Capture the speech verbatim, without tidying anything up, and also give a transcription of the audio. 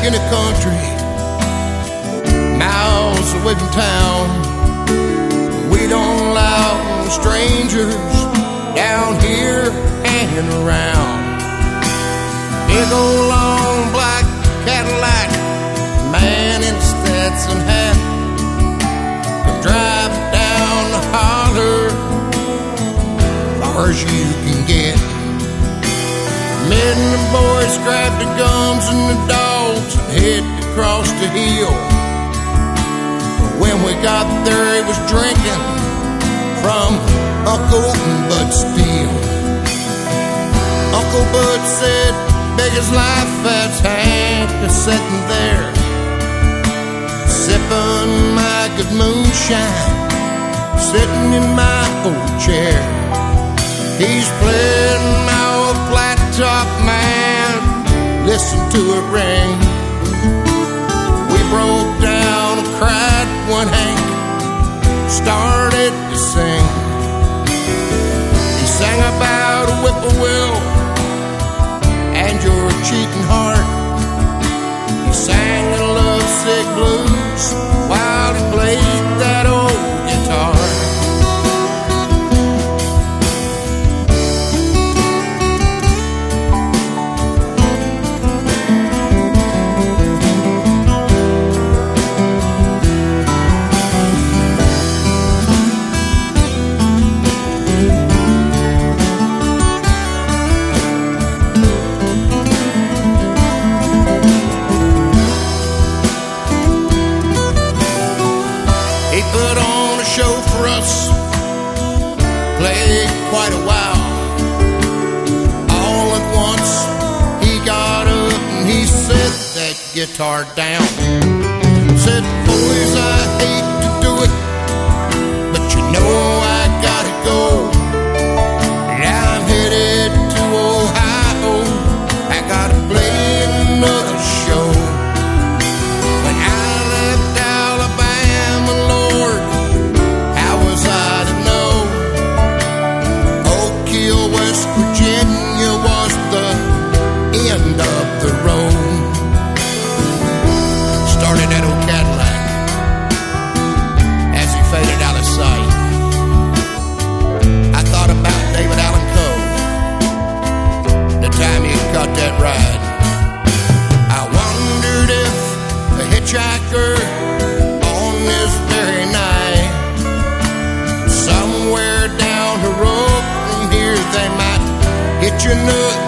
in the country, miles away from town. We don't allow strangers down here hanging around. Big old long black Cadillac, man in a Stetson hat, will drive down the holler far as you can get. Me and the boys grabbed the guns and the dogs and head across the hill. When we got there, he was drinking from Uncle Bud Steele. Uncle Bud said, big as life as Hank is sitting there, sipping my good moonshine, sitting in my old chair. He's playing my old flat top, man, listen to it ring. We broke down and cried when Hank started to sing. He sang about a whippoorwill and your cheating heart. He sang the lovesick blues while he played that old guitar. He put on a show for us, played quite a while. All at once he got up and he set that guitar down. Said, boys, I hate to do it, but you know I gotta go. I'm headed to Ohio, I gotta play another show. When I left Alabama, Lord, how was I to know? Oak Hill, West Virginia was the end of the road. Started that old Cadillac as he faded out of sight. I thought about David Allan Coe, the time he caught that ride. I wondered if a hitchhiker on this very night, somewhere down the road from here, they might hit your nut